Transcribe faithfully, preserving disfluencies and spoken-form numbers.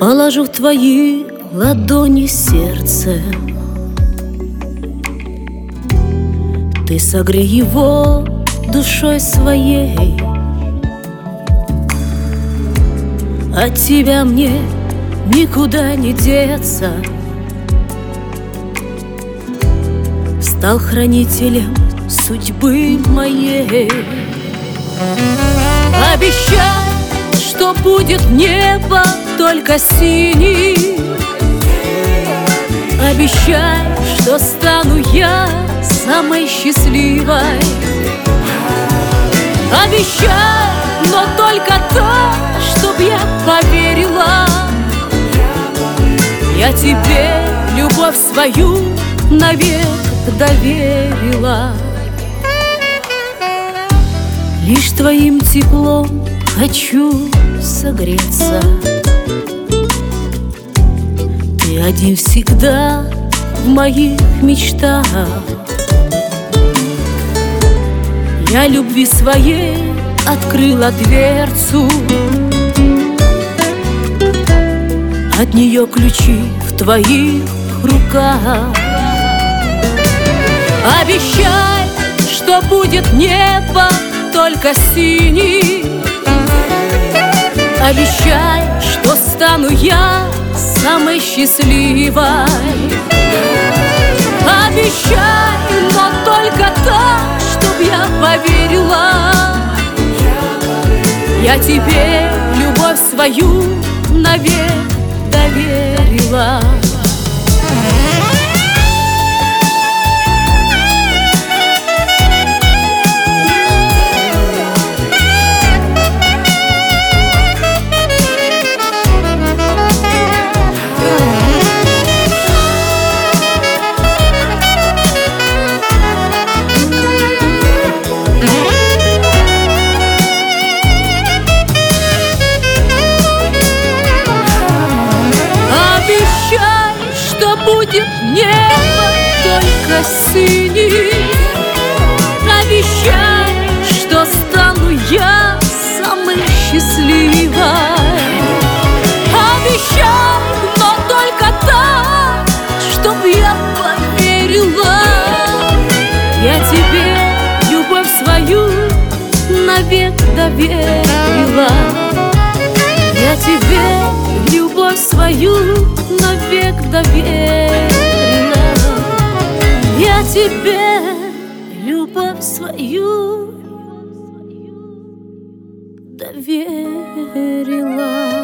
Положу в твои ладони сердце, ты согрей его душой своей. От тебя мне никуда не деться. Стал хранителем судьбы моей. Обещай, что будет небо только синий. Обещай, что стану я самой счастливой. Обещай, но только то, чтоб я поверила. Я тебе любовь свою навек доверила. Лишь твоим теплом хочу согреться. Ты один всегда в моих мечтах. Я любви своей открыла дверцу. От нее ключи в твоих руках. Обещай, что будет небо только синий. Обещай, что стану я самой счастливой. Обещай, но только так, чтоб я поверила. Я тебе любовь свою навек доверила. Обещай, что будет небо только синий. Обещай, что стану я самой счастливой. Обещай, но только так, чтоб я поверила. Я тебе любовь свою навек доверила. Я тебе любовь свою навек доверила. Я тебе любовь свою доверила.